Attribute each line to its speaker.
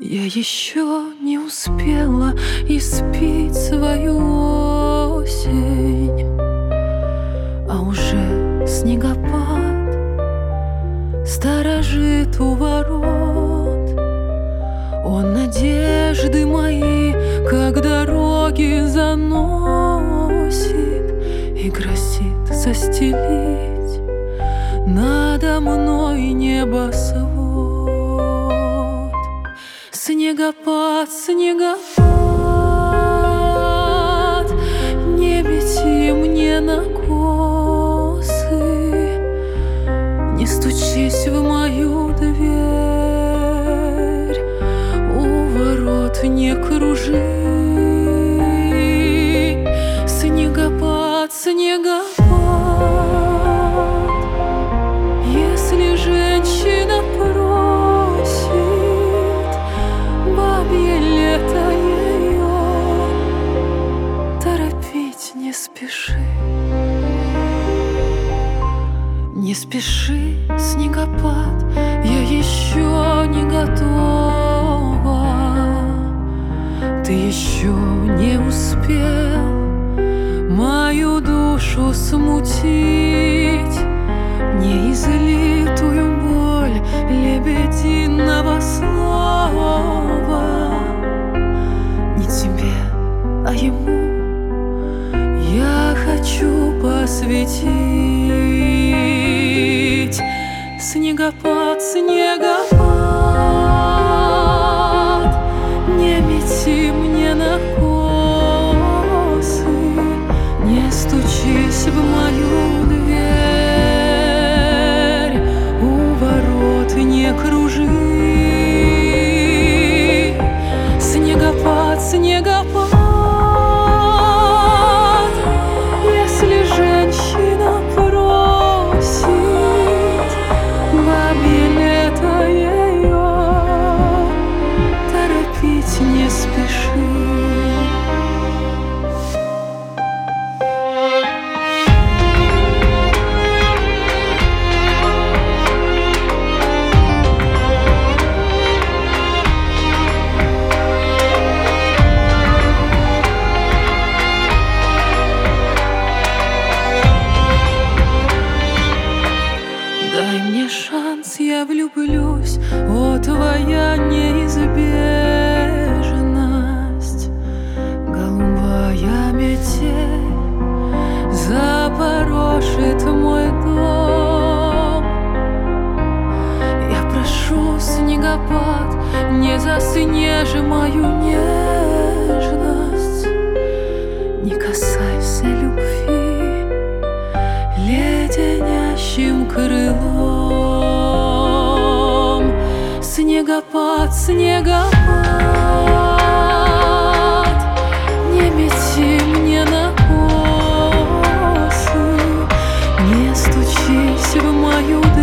Speaker 1: Я еще не успела испить свою осень, а уже снегопад сторожит у ворот. Он надежды мои, как дороги, заносит и грозит застелить надо мной небосвод. Снегопад, снегопад, не бети мне на косы, не стучись в мою дверь, у ворот не кружи. Снегопад, снегопад, если женщина просит, бабье лето ее, торопить не спеши. Не спеши, снегопад, я еще не готова. Ты еще не успел мою душу смутить, неизлитую боль лебединого слова. Не тебе, а ему я хочу посвятить. Снегопад, снегопад, не мети мне на косы, не стучись в мою дверь, у ворот не кружи. Снегопад, снегопад, если женщина просит, бабье лето ее, торопить не спеши. Дай мне шанс, я влюблюсь, о, твоя неизбежность. Голубая метель запорошит мой дом. Я прошу, снегопад, не заснежи мою нежность, не касайся любви леденящим крылом. Снегопад, снегопад, не мети мне на косы, не стучись в мою